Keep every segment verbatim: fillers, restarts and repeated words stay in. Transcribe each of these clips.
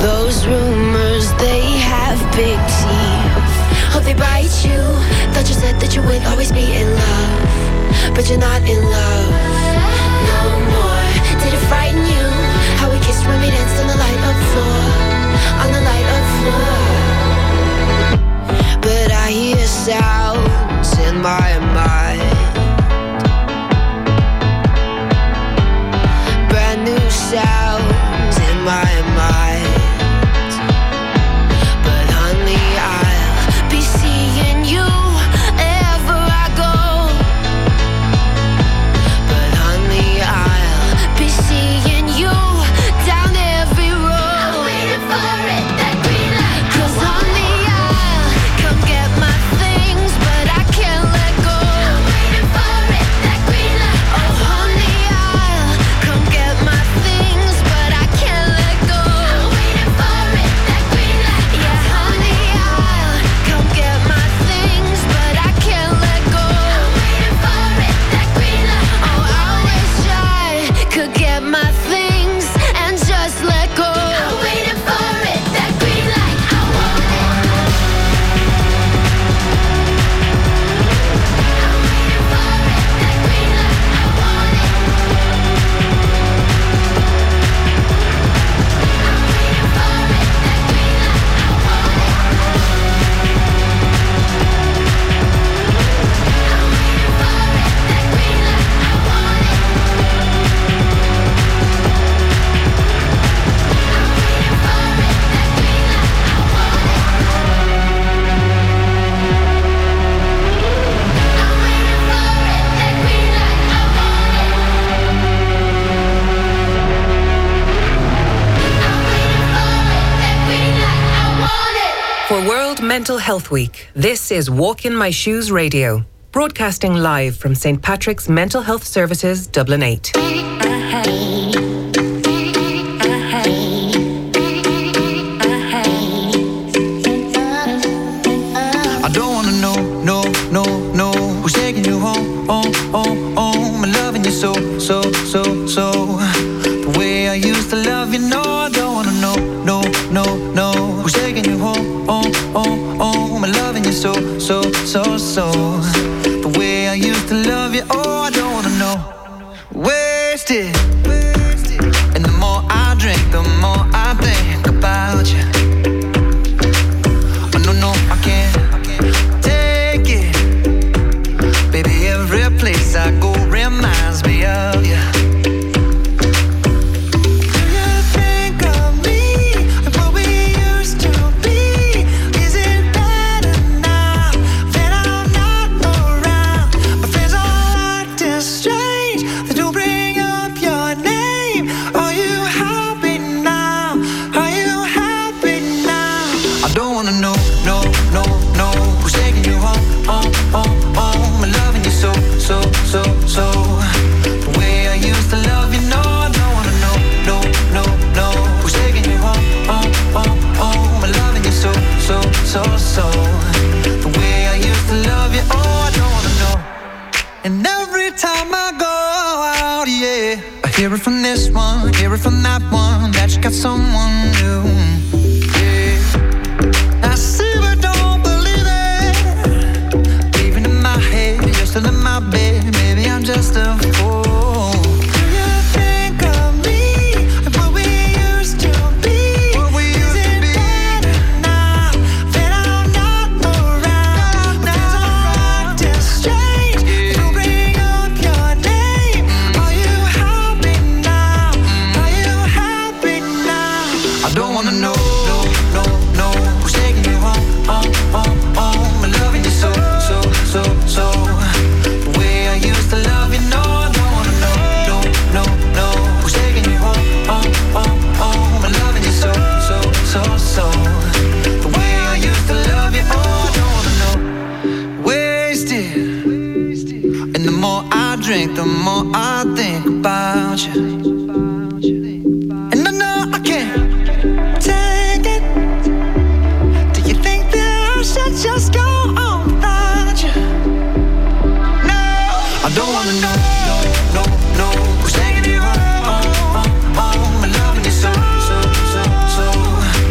Those rumors, they have big teeth. Oh, they bite you. Thought you said that you would always be in love, but you're not in love no more. Did it frighten you? How we kissed when we danced on the light up floor, on the light up floor. But I hear sounds in my mind, brand new sounds in my mind. But honey, I'll be seeing you wherever I go. But honey, I'll be seeing you down every road. I'm waiting for it, that green light. 'Cause honey, I'll come get my things, but I can't let go. I'm waiting for it, that green light. Oh honey, I'll come get my things, but I can't let go. I'm waiting for it, that green light. Yeah, honey, I'll come get my things, but I can't let go. I'm waiting for it, that green light. Oh, I wish I could get my things and just let go. I'm waiting for it, that green light. I want it. I'm waiting for it, that green light. I want it. I'm waiting for it, that green light. I want it. I'm waiting for it, that green light. I want it. I'm waiting for it, that green light. I want it. I'm waiting for it, that green light. I want it. I'm waiting for it, that green light. I want it. For World Mental Health Week, this is Walk in My Shoes Radio, broadcasting live from Saint Patrick's Mental Health Services, Dublin eight. I don't wanna know, no, no, no, who's taking you home, home, home, home. I'm loving you so, so, so, so. The way I used to love you, no, I don't wanna know, no, no, no, who's taking you home, home, home, home. I'm loving you so, so, so, so. The way I used to love you, oh, I don't wanna know. Wasted. And the more I drink, the more I think about you. Oh, no, no, I can't take it. Baby, every place I go reminds me of you. Do you think of me and what we used to be? Is it better now that I'm not around? My friends all acting strange. They don't bring up your name. Are you happy now? Are you happy now? I don't wanna know, no, no, no, who's taking you home, home, home, home. I'm loving you so, so, so, so. The way I used to love you, no, I don't wanna know, no, no, no, who's taking you home, home, home, home. I'm loving you so, so, so, so. The way I used to love you, oh, I don't wanna know. And every time I go out, yeah, I hear it from this one, hear it from that one, that you got someone new. Yeah, I see but don't believe it. Even in my head, you're still in my bed. Maybe I'm just a fool. Do you think of me and what we used to be? What we used to be. Is it better now that I'm not around? My friends are acting strange. They don't bring up your name. Are you happy now? Are you happy now? I don't wanna know, no, no, no, who's taking you home, home, home, home. I'm loving you so, so, so, so. The way I used to love you, no, I don't wanna know, no, no, no, who's taking you home, home, home, home. I'm loving you so, so, so, so. The way I used to love you, oh, I don't wanna know. Wasted. And the more I drink, the more I think about you. And I know I can't take it. Do you think that I should just go on without you? No, I don't wanna know, no, no, no, who's taking you home, home, home. I'm loving you so, so, so, so.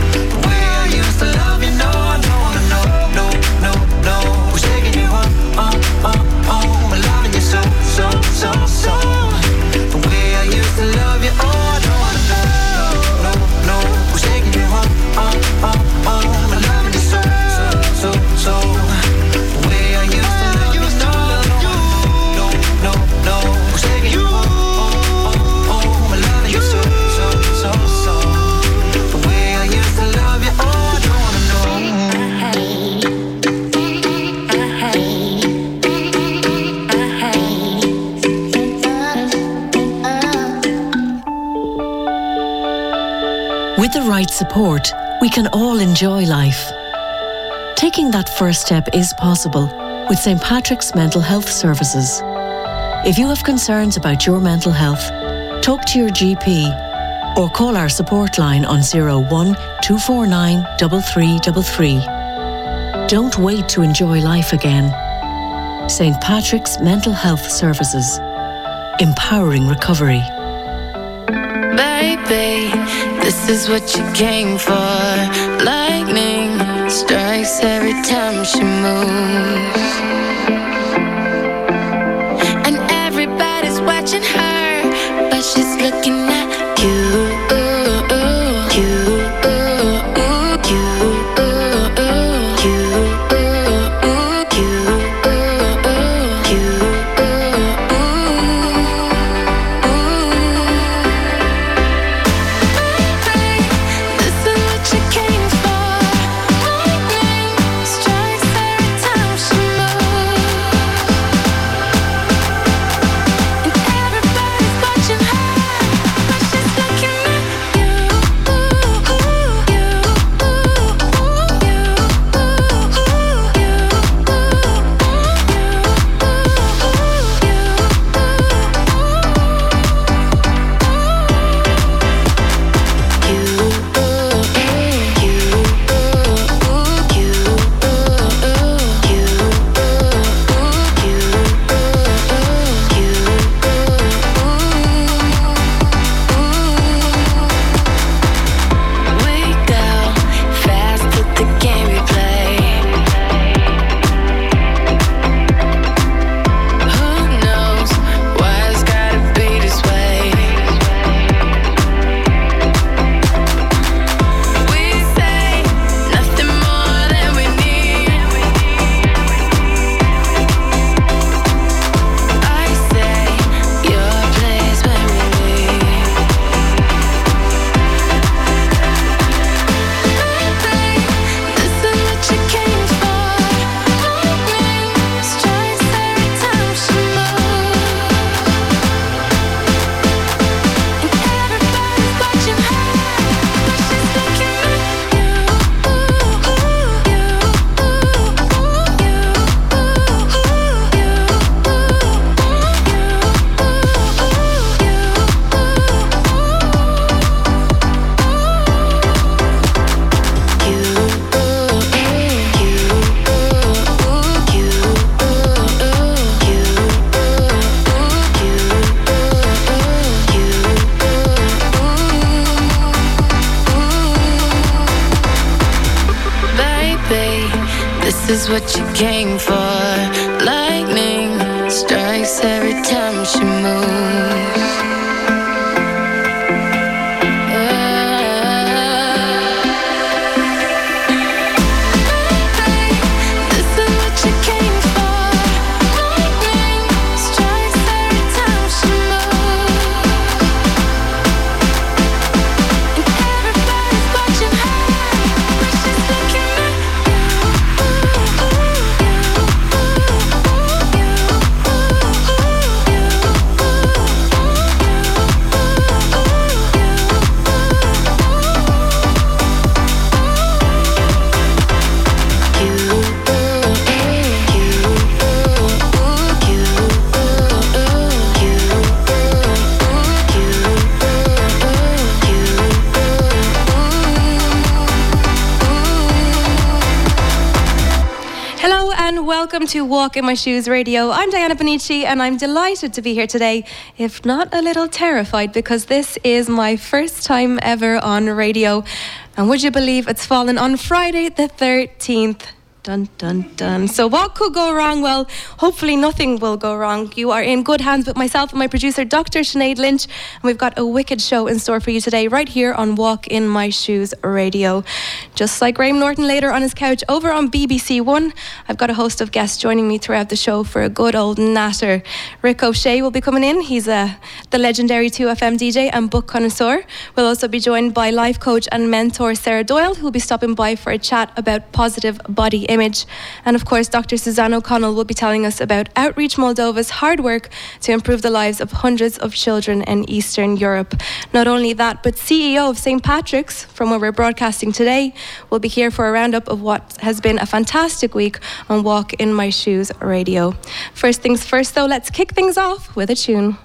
With the right support, we can all enjoy life. Taking that first step is possible with Saint Patrick's Mental Health Services. If you have concerns about your mental health, talk to your G P or call our support line on zero one two four nine three three three three. Don't wait to enjoy life again. Saint Patrick's Mental Health Services. Empowering recovery. Baby, this is what you came for. Lightning strikes every time she moves, and everybody's watching her, but she's looking at you. This is what you came for. Lightning strikes every time she moves. Welcome to Walk in My Shoes Radio. I'm Diana Benici and I'm delighted to be here today, if not a little terrified, because this is my first time ever on radio. And would you believe it's fallen on Friday the thirteenth? Dun, dun, dun. So what could go wrong? Well, hopefully nothing will go wrong. You are in good hands with myself and my producer, Doctor Sinead Lynch. And we've got a wicked show in store for you today, right here on Walk in My Shoes Radio. Just like Graham Norton later on his couch over on B B C One, I've got a host of guests joining me throughout the show for a good old natter. Rick O'Shea will be coming in. He's uh, the legendary two F M D J and book connoisseur. We'll also be joined by life coach and mentor Sarah Doyle, who will be stopping by for a chat about positive body image. image. And of course, Doctor Suzanne O'Connell will be telling us about Outreach Moldova's hard work to improve the lives of hundreds of children in Eastern Europe. Not only that, but C E O of Saint Patrick's, from where we're broadcasting today, will be here for a roundup of what has been a fantastic week on Walk in My Shoes radio. First things first, though, let's kick things off with a tune.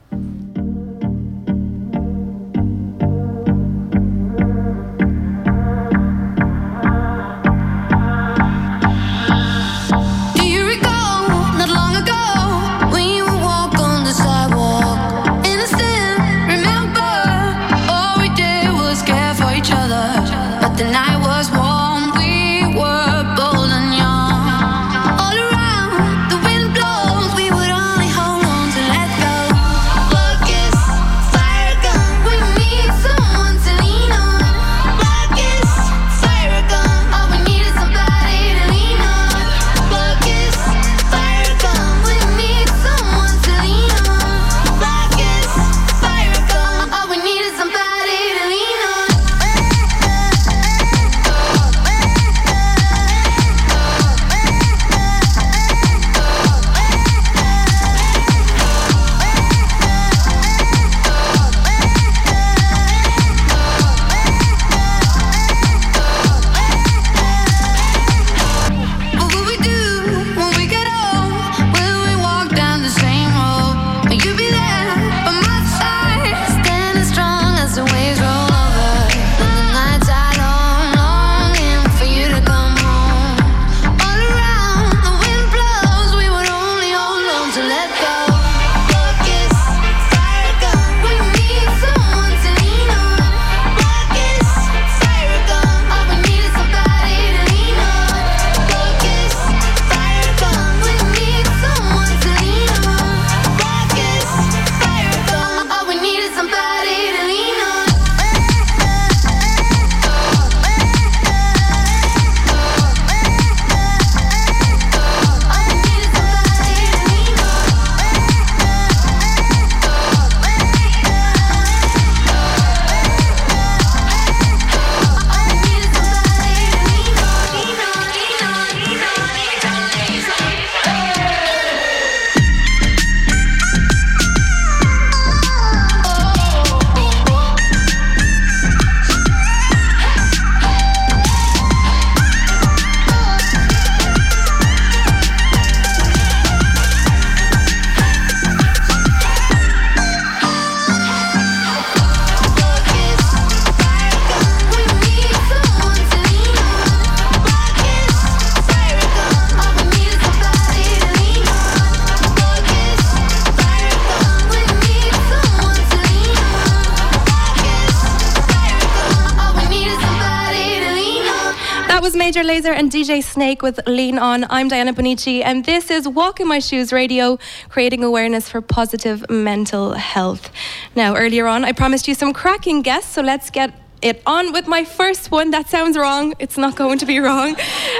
Major Lazer and D J Snake with Lean On. I'm Diana Bonici, and this is Walk in My Shoes radio, creating awareness for positive mental health. Now, earlier on, I promised you some cracking guests, so let's get it on with my first one. That sounds wrong. It's not going to be wrong.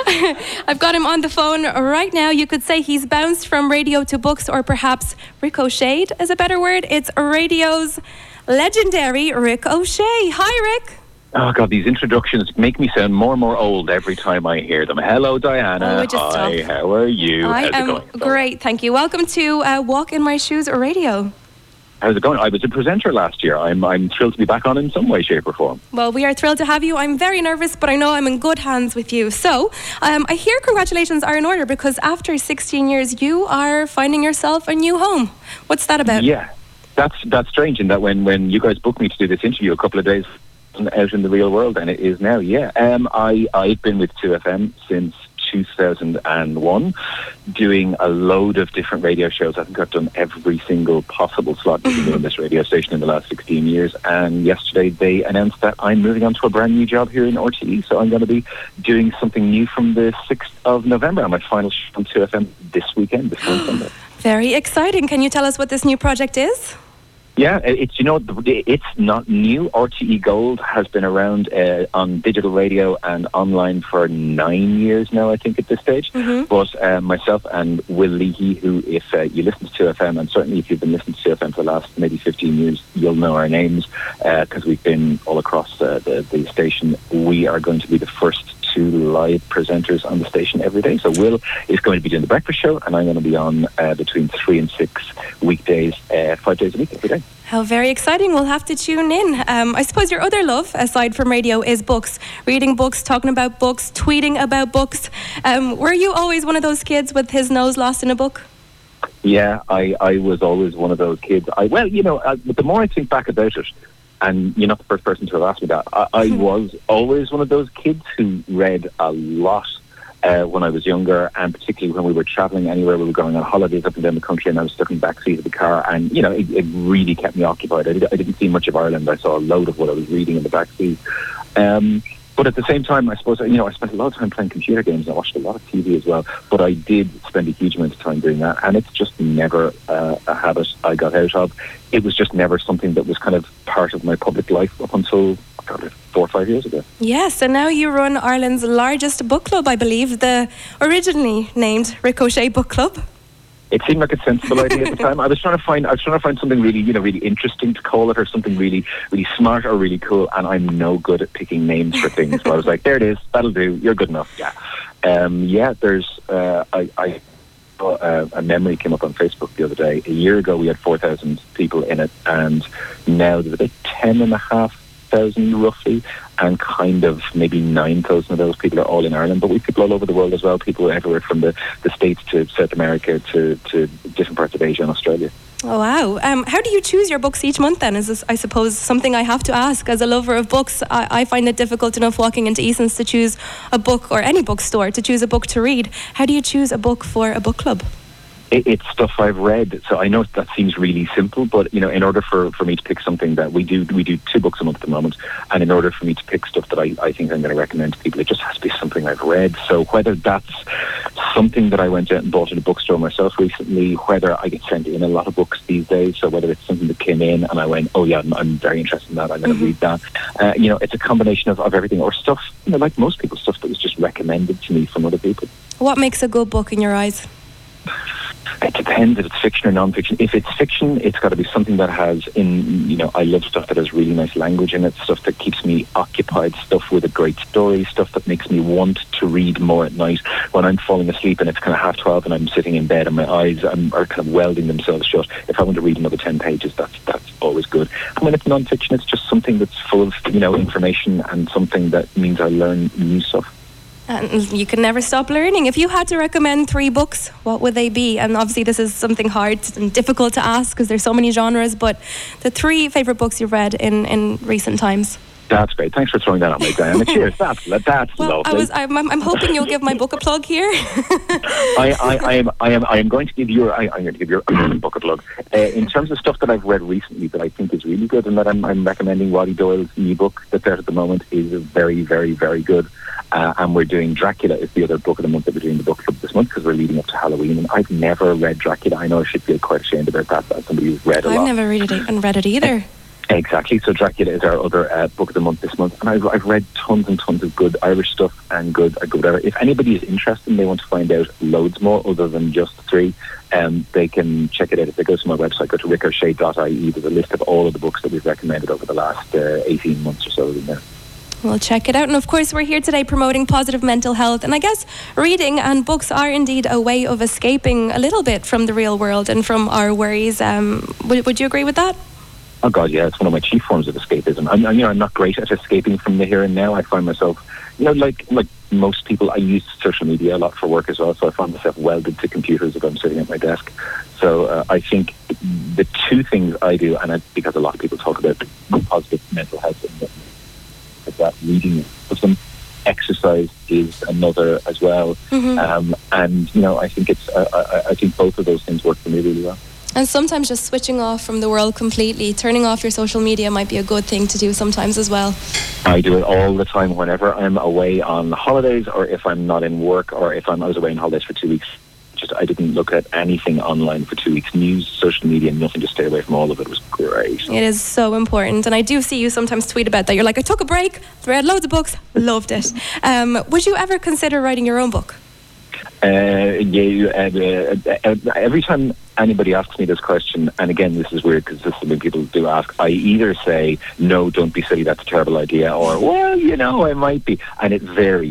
I've got him on the phone right now. You could say he's bounced from radio to books, or perhaps ricocheted is a better word. It's radio's legendary Rick O'Shea. Hi, Rick. Oh, God, these introductions make me sound more and more old every time I hear them. Hello, Diana. Oh, just Hi, stop. how are you? I How's am it going? great, thank you. Welcome to uh, Walk in My Shoes radio. How's it going? I was a presenter last year. I'm I'm thrilled to be back on in some way, shape or form. Well, we are thrilled to have you. I'm very nervous, but I know I'm in good hands with you. So, um, I hear congratulations are in order, because after sixteen years, you are finding yourself a new home. What's that about? Yeah, that's that's strange in that when, when you guys booked me to do this interview a couple of days out in the real world, and it is now, yeah. Um, I, I've been with two F M since two thousand one, doing a load of different radio shows. I think I've done every single possible slot you can do on this radio station in the last sixteen years. And yesterday they announced that I'm moving on to a brand new job here in R T E. So I'm going to be doing something new from the sixth of November. And my final show on two F M this weekend, this coming Sunday. Very exciting. Can you tell us what this new project is? Yeah, it's, you know, it's not new. R T E Gold has been around uh, on digital radio and online for nine years now, I think, at this stage. Mm-hmm. But uh, myself and Will Leahy, who, if uh, you listen to two F M, and certainly if you've been listening to two F M for the last maybe fifteen years, you'll know our names, because uh, we've been all across uh, the, the station. We are going to be the first two live presenters on the station every day. So Will is going to be doing the breakfast show, and I'm going to be on uh, between three and six weekdays, uh, five days a week, every day. How very exciting. We'll have to tune in. Um, I suppose your other love, aside from radio, is books. Reading books, talking about books, tweeting about books. Um, were you always one of those kids with his nose lost in a book? Yeah, I, I was always one of those kids. I Well, you know, uh, the more I think back about it, and you're not the first person to have asked me that, I, I was always one of those kids who read a lot uh, when I was younger, and particularly when we were travelling anywhere. We were going on holidays up and down the country, and I was stuck in the back seat of the car, and, you know, it, it really kept me occupied. I, did, I didn't see much of Ireland. I saw a load of what I was reading in the back seat. Um, but at the same time, I suppose, you know, I spent a lot of time playing computer games. I watched a lot of T V as well, but I did spend a huge amount of time doing that, and it's just never uh, a habit I got out of. It was just never something that was kind of part of my public life up until God, four or five years ago. Yes, and now you run Ireland's largest book club, I believe, the originally named Ricochet Book Club. It seemed like a sensible idea at the time. I was trying to find, I was trying to find something really, you know, really interesting to call it, or something really, really smart or really cool. And I'm no good at picking names for things. So I was like, there it is, that'll do. You're good enough. Yeah, um, yeah. There's, uh, I, I uh, a memory came up on Facebook the other day. A year ago, we had four thousand people in it, and now there's about ten and a half thousand roughly, and kind of maybe nine thousand of those people are all in Ireland, but we've people all over the world as well, people everywhere from the, the States to South America to, to different parts of Asia and Australia. Oh, wow. Um, how do you choose your books each month then? Is this, I suppose, something I have to ask? As a lover of books, I, I find it difficult enough walking into Eason's to choose a book, or any bookstore, to choose a book to read. How do you choose a book for a book club? It's stuff I've read, so I know that seems really simple, but, you know, in order for, for me to pick something that we do, we do two books a month at the moment, and in order for me to pick stuff that I, I think I'm going to recommend to people, it just has to be something I've read. So whether that's something that I went out and bought in a bookstore myself recently, whether I get sent in a lot of books these days, so whether it's something that came in and I went, oh yeah, I'm, I'm very interested in that, I'm going to mm-hmm. read that. Uh, you know, it's a combination of, of everything, or stuff, you know, like most people, stuff that was just recommended to me from other people. What makes a good book in your eyes? It depends if it's fiction or non-fiction. If it's fiction, it's got to be something that has, in you know, I love stuff that has really nice language in it, stuff that keeps me occupied, stuff with a great story, stuff that makes me want to read more at night. When I'm falling asleep and it's kind of half twelve and I'm sitting in bed and my eyes um, are kind of welding themselves shut, if I want to read another ten pages, that's that's always good. And when it's non-fiction, it's just something that's full of, you know, information and something that means I learn new stuff. And you can never stop learning. If you had to recommend three books, what would they be? And obviously this is something hard and difficult to ask because there's so many genres, but the three favourite books you've read in, in recent times. That's great. Thanks for throwing that on me, Diana. Cheers. That's that's well, lovely. I was, I'm, I'm hoping you'll give my book a plug here. I, I, I am I am I am going to give you I, I'm going to give your book a plug. Uh, in terms of stuff that I've read recently that I think is really good and that I'm, I'm recommending, Roddy Doyle's new book that's out at the moment is very very very good. Uh, and we're doing Dracula is the other book of the month that we're doing the book club this month because we're leading up to Halloween. And I've never read Dracula. I know I should feel quite ashamed about that. As somebody who's read a I've lot. I've never read it and read it either. Exactly. So Dracula is our other uh, book of the month this month, and I've, I've read tons and tons of good Irish stuff and good, uh, good whatever. If anybody is interested and they want to find out loads more other than just three, um, they can check it out. If they go to my website, go to ricochet dot I E. There's a list of all of the books that we've recommended over the last uh, eighteen months or so in there. Well, check it out. And of course, we're here today promoting positive mental health. And I guess reading and books are indeed a way of escaping a little bit from the real world and from our worries. Um, would, would you agree with that? Oh God, yeah, it's one of my chief forms of escapism. I'm, you know, I'm not great at escaping from the here and now. I find myself, you know, like like most people, I use social media a lot for work as well. So I find myself welded to computers if I'm sitting at my desk. So uh, I think the two things I do, and I, because a lot of people talk about positive mental health, like that, reading, some exercise is another as well. Mm-hmm. Um, and you know, I think it's, uh, I, I think both of those things work for me really well. And sometimes just switching off from the world completely, turning off your social media might be a good thing to do sometimes as well. I do it all the time whenever I'm away on holidays or if I'm not in work or if I'm, I was away on holidays for two weeks. Just I didn't look at anything online for two weeks. News, social media, nothing, to stay away from all of it. It was great. It is so important. And I do see you sometimes tweet about that. You're like, I took a break, read loads of books, loved it. Um, would you ever consider writing your own book? Uh, yeah, uh, uh, every time anybody asks me this question, and again, this is weird because this is something people do ask, I either say, no, don't be silly, that's a terrible idea, or, well, you know, I might be. And it varies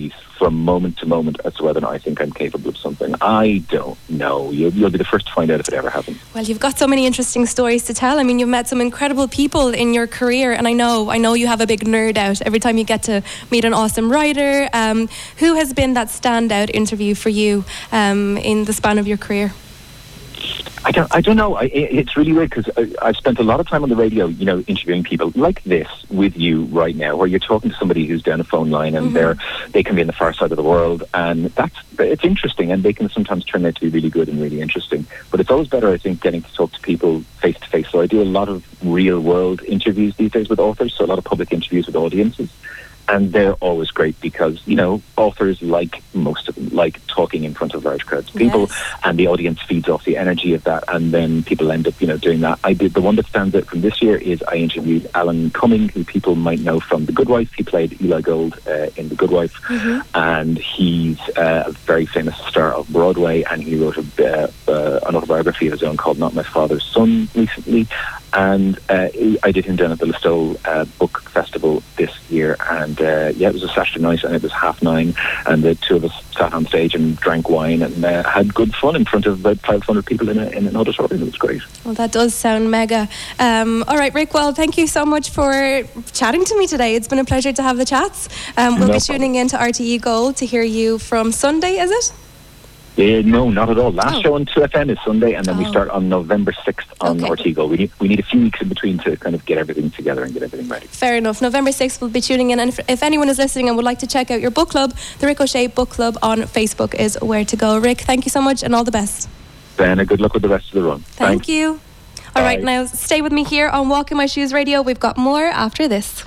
from moment to moment as to whether or not I think I'm capable of something. I don't know. You'll, you'll be the first to find out if it ever happens. Well, you've got so many interesting stories to tell. I mean, you've met some incredible people in your career, and I know, I know you have a big nerd out every time you get to meet an awesome writer. Um, who has been that standout interview for you um, in the span of your career? I don't. I don't know. I, it's really weird because I've spent a lot of time on the radio, you know, interviewing people like this with you right now, where you're talking to somebody who's down a phone line and mm-hmm. they're they can be on the far side of the world, and that's it's interesting, and they can sometimes turn out to be really good and really interesting. But it's always better, I think, getting to talk to people face to face. So I do a lot of real world interviews these days with authors, so a lot of public interviews with audiences. And they're always great because, you know, authors, like most of them, like talking in front of large crowds of people, yes. and the audience feeds off the energy of that, and then people end up, you know, doing that. I did the one that stands out from this year is I interviewed Alan Cumming, who people might know from The Good Wife. He played Eli Gold uh, in The Good Wife, mm-hmm. and he's uh, a very famous star of Broadway, and he wrote a, uh, uh, an autobiography of his own called Not My Father's Son recently. And uh, I did him down at the Listowel uh, Book Festival this year, and uh, yeah, it was a Saturday night, and it was half nine, and the two of us sat on stage and drank wine and uh, had good fun in front of about five hundred people in, a, in an auditorium. It was great. Well, that does sound mega. Um, all right, Rick, well, thank you so much for chatting to me today. It's been a pleasure to have the chats. Um, we'll no be tuning in to R T E Gold to hear you from Sunday, is it? Uh, no, not at all. Last oh. show on two F M is Sunday, and then oh. we start on November sixth on okay. R T E Gold. We need, we need a few weeks in between to kind of get everything together and get everything ready. Fair enough. November sixth we'll be tuning in, and if, if anyone is listening and would like to check out your book club, the Ricochet Book Club on Facebook is where to go. Rick, thank you so much and all the best. Ben, good luck with the rest of the run. Thank Thanks. you. All right, now stay with me here on Walk in My Shoes Radio. We've got more after this.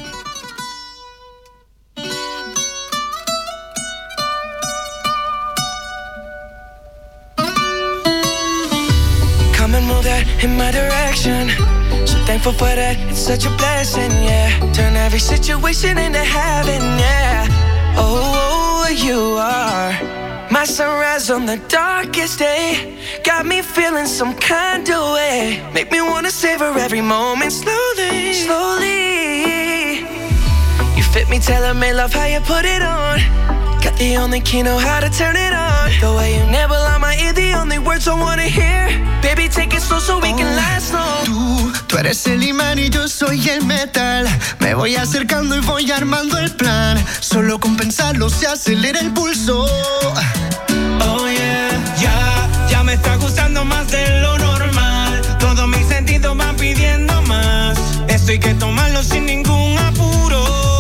Come and move that in my direction. So thankful for that, it's such a blessing, yeah. Turn every situation into heaven, yeah. Oh, you are my sunrise on the darkest day. Got me feeling some kind of way. Make me wanna savor every moment slowly, slowly. You fit me, tailor-made, love how you put it on. Got the only key, know how to turn it on. The way you never lie my ear, the only words I wanna hear. Baby, take it slow so we oh, can last long. Tú, tú eres el imán y yo soy el metal. Me voy acercando y voy armando el plan. Solo con pensarlo se acelera el pulso. Oh yeah, ya, ya me está gustando más de lo normal. Todos mis sentidos van pidiendo más. Esto hay que tomarlo sin ningún apuro.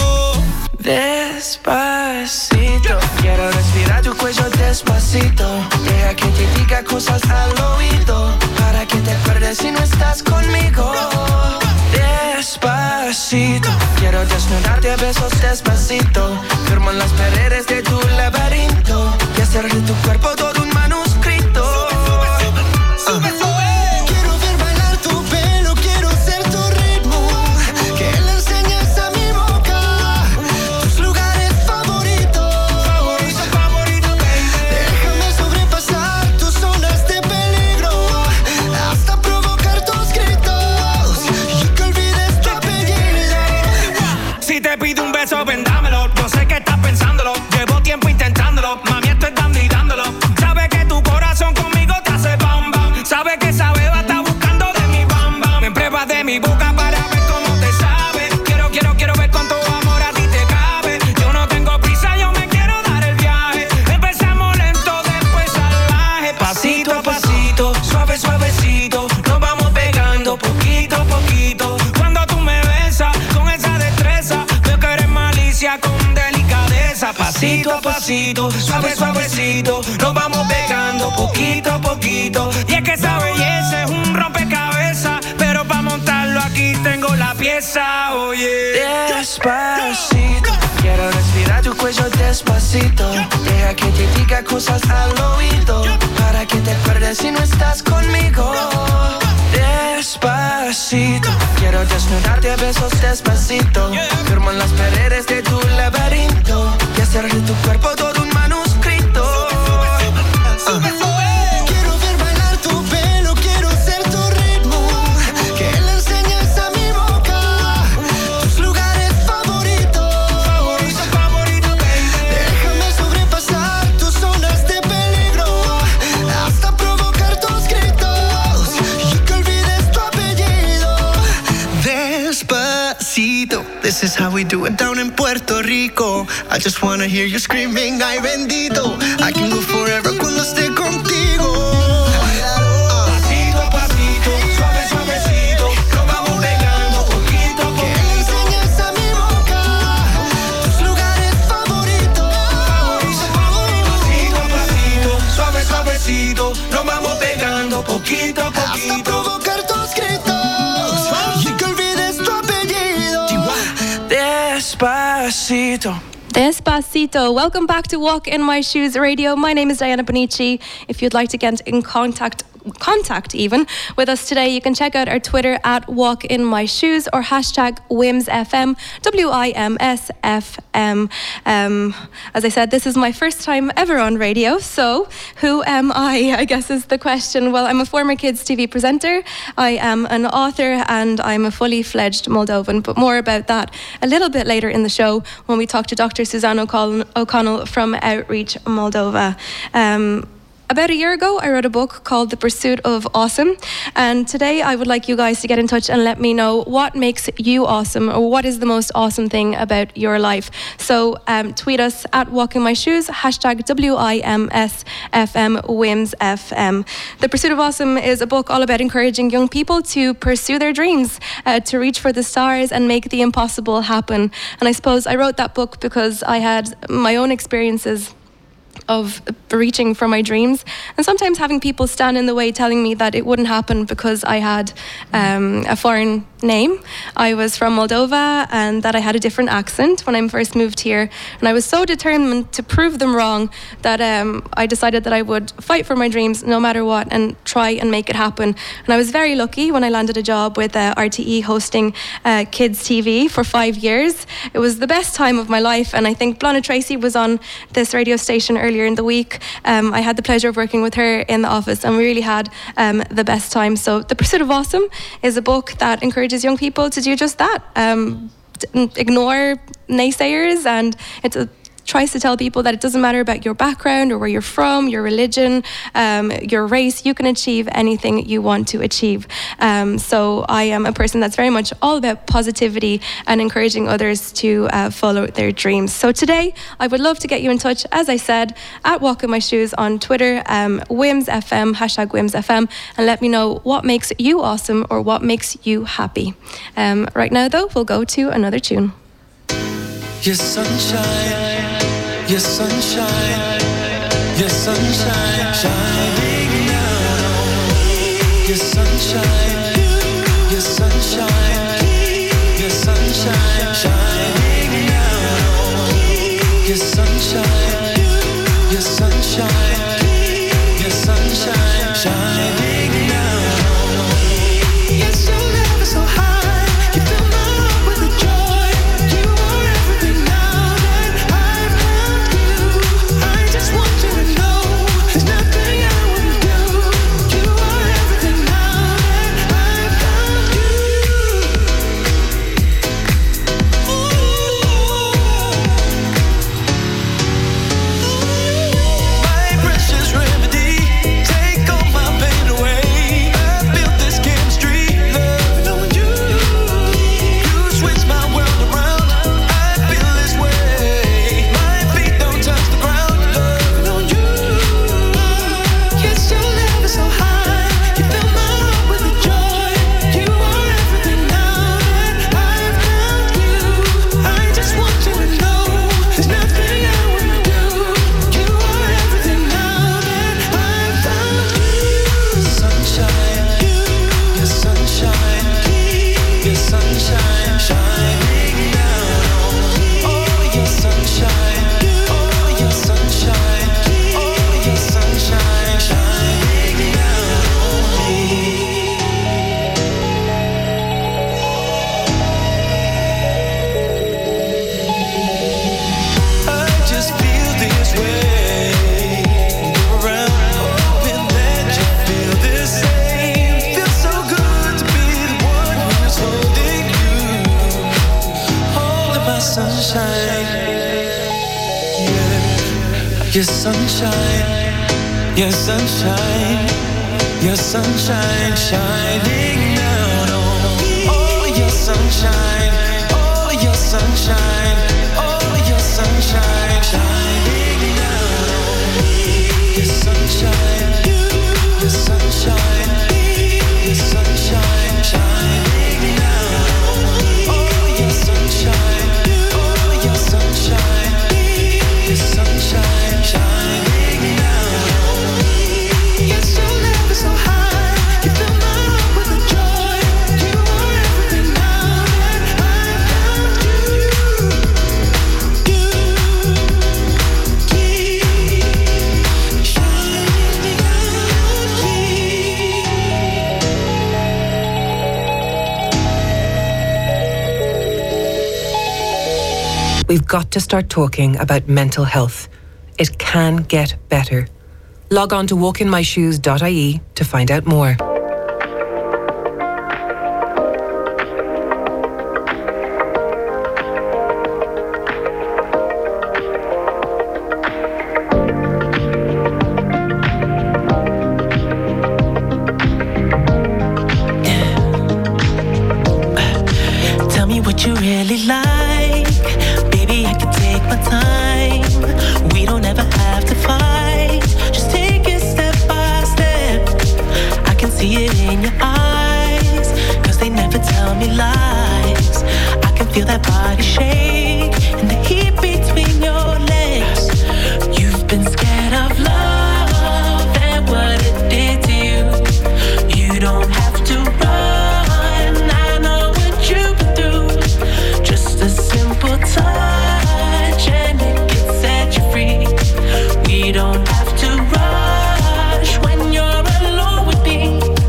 Despacito, quiero respirar tu cuello despacito. Deja que te diga cosas al oído, para que te acuerdes si no estás conmigo. Despacito, quiero desnudarte a besos despacito. Firmo en las paredes de tu laberinto y hacer de tu cuerpo todo un manuscrito. Sube, sube, sube, sube. Quiero ver bailar tu pelo, quiero ser tu ritmo. Que le enseñes a mi boca tus lugares favoritos. Favorito, favorito, baby. Déjame sobrepasar tus zonas de peligro, hasta provocar tus gritos y que olvides tu apellido. Si te pido un beso, ven dámelo. Yo sé que estás pensándolo, llevo tiempo intentándolo. Mami, estoy dando y dándolo. Sabes que tu corazón conmigo te hace bam bam. Sabes que esa beba está buscando de mi bam bam. Me pruebas de mi boca para ver cómo te sabe. Quiero, quiero, quiero ver cuánto amor a ti te cabe. Yo no tengo prisa, yo me quiero dar el viaje. Empezamos lento, después salvaje. Pasito a pasito, suave, suavecito. Nos vamos pegando poquito a poquito. Cuando tú me besas con esa destreza, veo que eres malicia con delicadeza. Pasito a pasito, suave, suavecito. Nos vamos pegando poquito a poquito. Y es que esa belleza es un rompecabezas, pero para montarlo aquí tengo la pieza, oye. Despacito, quiero respirar tu cuello despacito. Deja que te diga cosas al oído, para que te acuerdes si no estás conmigo. Despacito, quiero desnudarte a besos despacito. Firmo en las paredes de tu laberinto y hacer de tu cuerpo todo un manuscrito. Sube, sube. Quiero ver bailar tu pelo, quiero ser tu ritmo. Que le enseñes a mi boca tus lugares favoritos. Favorito, favorito, baby. Déjame do it down in Puerto Rico. I just wanna hear you screaming, ay bendito. I can go forever cuando esté contigo. Pasito a pasito, suave, suavecito, nos vamos pegando poquito a poquito. Que le enseñes a mi boca tus lugares favoritos. Pasito a pasito, suave, suavecito, nos vamos pegando poquito a Hasta poquito. provocar tus gritos y que olvides tu apellido. Despacito. Despacito. Welcome back to Walk in My Shoes Radio. My name is Diana Bonici. If you'd like to get in contact contact even with us today, you can check out our Twitter at Walk in My Shoes or hashtag WimsFM, W I M S F M. Um, as I said, this is my first time ever on radio, so who am I, I guess is the question. Well, I'm a former Kids T V presenter, I am an author, and I'm a fully fledged Moldovan, but more about that a little bit later in the show when we talk to Doctor Suzanne O'Connell, O'Connell from Outreach Moldova. Um, About a year ago, I wrote a book called The Pursuit of Awesome, and today I would like you guys to get in touch and let me know what makes you awesome, or what is the most awesome thing about your life. So um, tweet us at Walk in My Shoes, hashtag W I M S F M, Wims F M. The Pursuit of Awesome is a book all about encouraging young people to pursue their dreams, uh, to reach for the stars and make the impossible happen. And I suppose I wrote that book because I had my own experiences of reaching for my dreams, and sometimes having people stand in the way telling me that it wouldn't happen because I had um, a foreign name. I was from Moldova and that I had a different accent when I first moved here, and I was so determined to prove them wrong that um, I decided that I would fight for my dreams no matter what and try and make it happen. And I was very lucky when I landed a job with uh, R T E hosting uh, Kids T V for five years. It was the best time of my life, and I think Blonna Tracy was on this radio station earlier in the week. Um, I had the pleasure of working with her in the office, and we really had um, the best time. So The Pursuit of Awesome is a book that encourages young people to do just that. Um, ignore naysayers, and it's a tries to tell people that it doesn't matter about your background or where you're from, your religion, um, your race, you can achieve anything you want to achieve. Um, so I am a person that's very much all about positivity and encouraging others to uh, follow their dreams. So today, I would love to get you in touch, as I said, at Walk in My Shoes on Twitter, um, WimsFM, hashtag WimsFM, and let me know what makes you awesome or what makes you happy. Um, right now, though, we'll go to another tune. Your sunshine, your sunshine, your sunshine, shining down on me. Your sunshine, your sunshine, your sunshine, shining down on me. Your sunshine, your sunshine, your sunshine, shining down on me. Yes, your love is so high, you fill my heart with the joy. You are everything now that I've found you. I just want you to know there's nothing I wouldn't do. You are everything now that I've found you. My precious remedy, take all my pain away. I built this chemistry, loving on you. You switch my world around, I feel this way. My feet don't touch the ground, loving on you. Yes, your love is so high, you fill my heart with the joy. You are everything now that I've found you. I just want you to know there's nothing I wouldn't do. You are everything now that I've found you. Sunshine, your sunshine, your sunshine, shining down on me. Oh, your sunshine, oh, your sunshine, oh, your sunshine, shining down on me. I just feel this way. You're around, hoping that you feel the same. Feels so good to be the one who's holding you, holding my sunshine. Yeah, your sunshine, your sunshine, your sunshine, shining down on me. Oh, your sunshine, oh, your sunshine. sunshine, oh, your sunshine, shining down. Your sunshine, your sunshine, your sunshine, shining down. Oh, your sunshine, oh, your sunshine, your sunshine, shining down. Yes, you're never so high. You fill my heart with a joy. You are everything now that I found you. You keep shining on me. We've got to start talking about mental health. It can get better. Log on to walk in my shoes dot I E to find out more. Tell me what you really like. Baby, I can take my time. We don't ever have to fight. Just take it step by step. I can see it in your eyes, 'cause they never tell me lies. I can feel that body shake and the heat between your legs. You've been scared of love and what it did to you. You don't have to run. I know what you've been through. Just a simple touch and it can set you free. We don't have to rush when you're alone with me.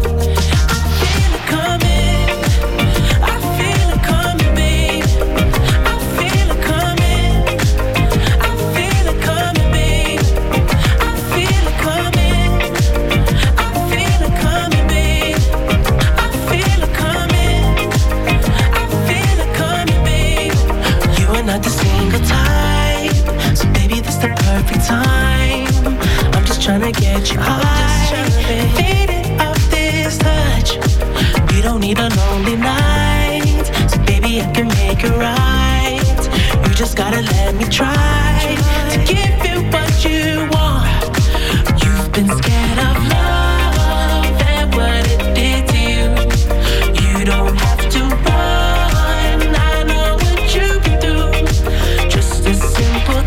I feel it coming. I feel it coming, babe. I feel it coming. I feel it coming, babe. I feel it coming. I feel it coming, babe. I feel it coming. I feel it coming, babe. You are not the single type, so baby, this the perfect time. I'm just trying to get you high, faded off this touch. We don't need a lonely night, so baby, I can make it right. You just gotta let me try to give you what you want. You've been scared of love and what it did to you. You don't have to run. I know what you've been through. Just a simple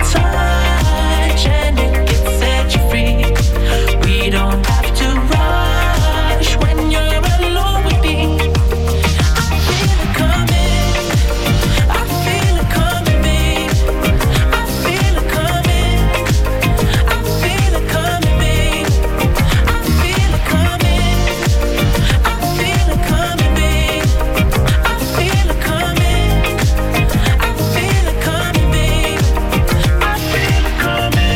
touch and it can set you free. We don't have to rush when you're alone with me. I feel it coming. I feel it coming, babe. I feel it coming. I feel it coming, babe. I feel it coming. I feel it coming, babe. I feel it coming. I feel it coming, babe. I feel it coming.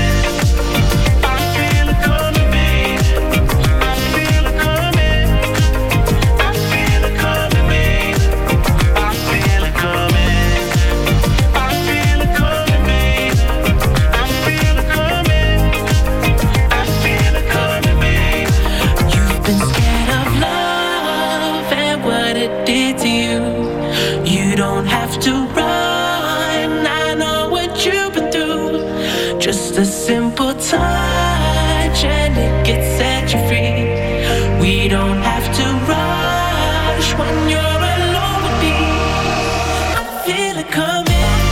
I feel it coming, babe. I feel it coming. I feel it coming, babe. I feel it coming. I feel it coming, babe. I feel it coming. I feel it coming, babe. You've been scared of love and what it did to you. You don't have to run. I know what you've been through. Just a simple touch and it can set you free. We don't have to rush when you're alone with me. I feel it coming.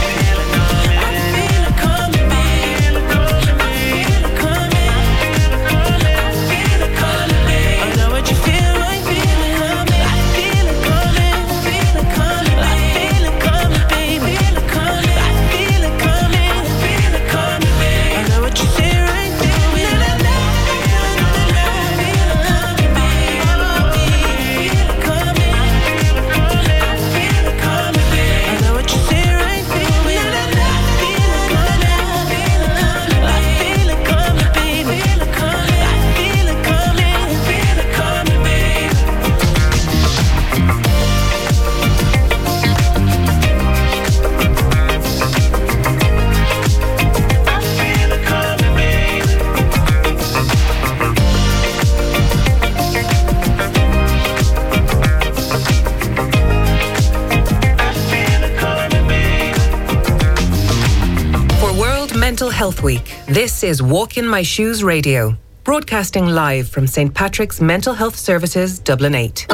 I feel it coming, babe. I feel it coming. I feel it coming, babe. I know what you feel. I feel it coming. I feel it coming. I feel it coming. I feel it coming, babe. I feel it coming. I feel it coming. I feel it coming, babe. I know what you feel right there. I feel it coming, babe. Mental Health Week. This is Walk in My Shoes Radio, broadcasting live from Saint Patrick's Mental Health Services, Dublin eight.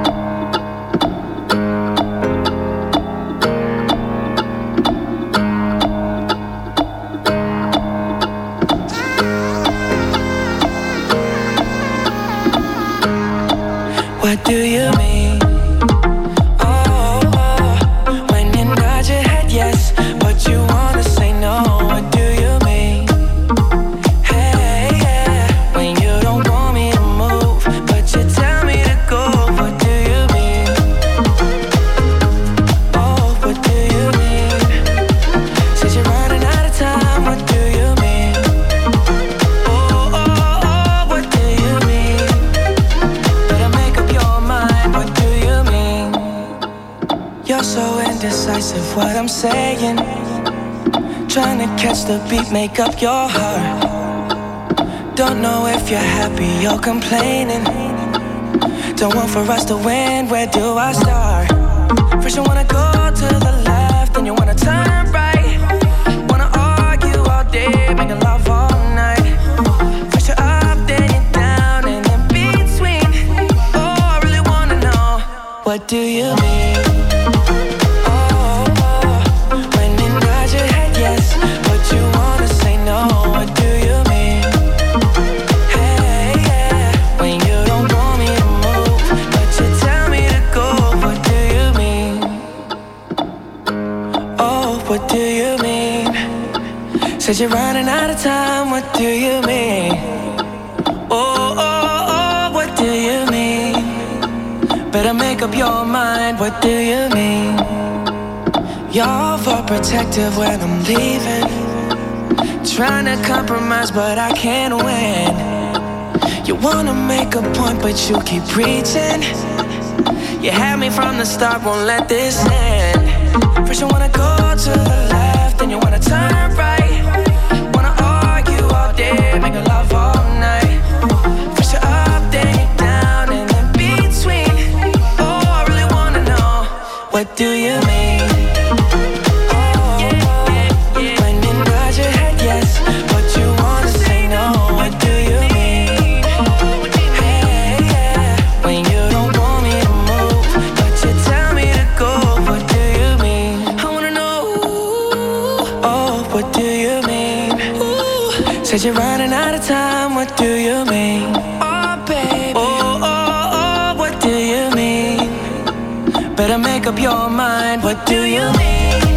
What do you mean? Oh, oh, when you nod your head yes, but you wanna say no. What do you mean? Hey, yeah, when you don't want me to move, but you tell me to go. What do you mean? Oh, what do you mean? Said you're running out of time. What do you mean? Oh, oh, oh, what do you mean? Better make up your mind. What do you mean? You're so indecisive. What I'm saying. Trying to catch the beat, make up your heart. Don't know if you're happy or complaining. Don't want for us to win, where do I start? First you wanna go to the left, then you wanna turn right. Wanna argue all day, making love all night. First you're up, then you're down, and in between. Oh, I really wanna know, what do you mean? Oh, oh, when you nod your head yes, but you wanna say no. What do you mean? Hey, yeah, when you don't want me to move, but you tell me to go. What do you mean? Oh, what do you mean? Said you're running out of time. What do you mean? Oh, oh, oh, what do you mean? Better make up your mind. What do you mean? You're overprotective when I'm leaving. Trying to compromise, but I can't win. You wanna make a point, but you keep preaching. You had me from the start, won't let this end. First you wanna go to the left, then you wanna turn right. Wanna argue all day, making love all night. First you're up, then you're down, and in between. Oh, I really wanna know, what do you mean? Oh, when you nod your head yes, but you wanna say no. What do you mean? Hey, yeah, when you don't want me to move, but you tell me to go. What do you mean? I wanna know. Oh, what do you mean? Said you're running out of time. What do you mean? Oh, baby. Oh, oh, oh, what do you mean? Better make up your mind. What do you mean?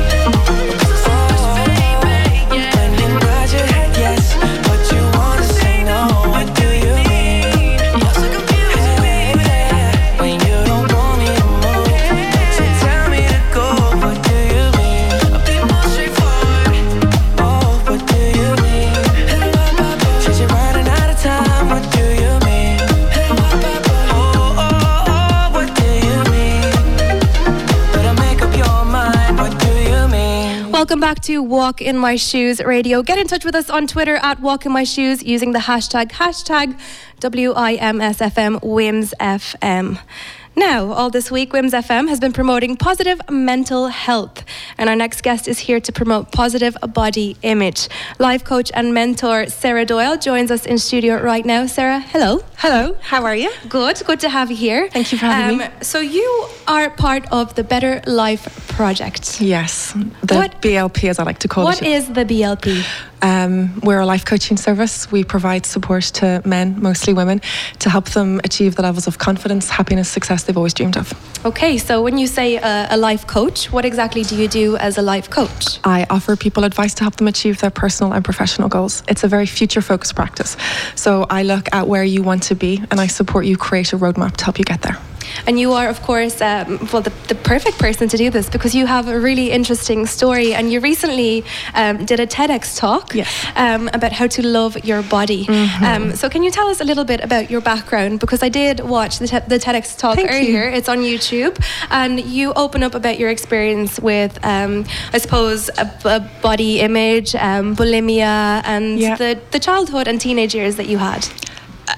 When you nod your head yes, but you wanna say no. What do you mean? Hey, yeah, when you don't want me to move, but you tell me to go. What do you mean? I'll be more straightforward. Oh, what do you mean? Said you're running out of time. What do you mean? Oh, oh, oh, what do you mean? Better make up your mind. What do you mean? Welcome back to Walk in My Shoes Radio. Get in touch with us on Twitter at Walk in My Shoes using the hashtag hashtag W I M S F M W I M S F M. Now, all this week, W I M S F M has been promoting positive mental health. And our next guest is here to promote positive body image. Life coach and mentor Sarah Doyle joins us in studio right now. Sarah, hello. Hello, how are you? Good, good to have you here. Thank you for having me. So you are part of the Better Life Project. Yes, the What- B L P as I like to call What it. is the B L P? Um, we're a life coaching service. We provide support to men, mostly women, to help them achieve the levels of confidence, happiness, success they've always dreamed of. Okay, so when you say a, a life coach, what exactly do you do as a life coach? I offer people advice to help them achieve their personal and professional goals. It's a very future-focused practice. So I look at where you want to be and I support you create a roadmap to help you get there. And you are, of course, um, well, the, the perfect person to do this because you have a really interesting story. And you recently um, did a TEDx talk Yes. um, about how to love your body. Mm-hmm. Um, so, can you tell us a little bit about your background? Because I did watch the, te- the TEDx talk Thank you. earlier. It's on YouTube, and you open up about your experience with, um, I suppose, a, a body image, um, bulimia, and Yeah. the the childhood and teenage years that you had.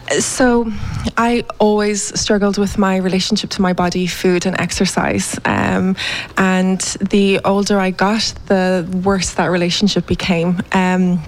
So I always struggled with my relationship to my body, food and exercise. Um, and the older I got, the worse that relationship became. Um,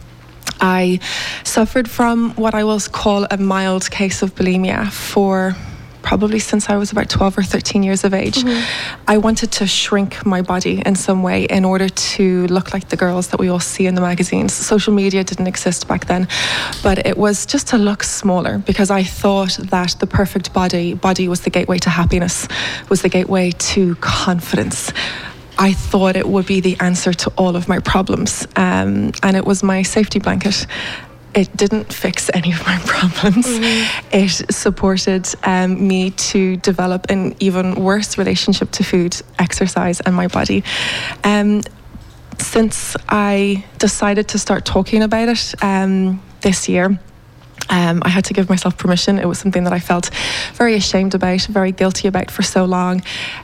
I suffered from what I will call a mild case of bulimia for probably since I was about twelve or thirteen years of age. Mm-hmm. I wanted to shrink my body in some way in order to look like the girls that we all see in the magazines. Social media didn't exist back then, but it was just to look smaller because I thought that the perfect body body was the gateway to happiness, was the gateway to confidence. I thought it would be the answer to all of my problems, um, and it was my safety blanket. It didn't fix any of my problems. Mm-hmm. It supported um, me to develop an even worse relationship to food, exercise, and my body. Um, since I decided to start talking about it um, this year, Um, I had to give myself permission. It was something that I felt very ashamed about, very guilty about for so long.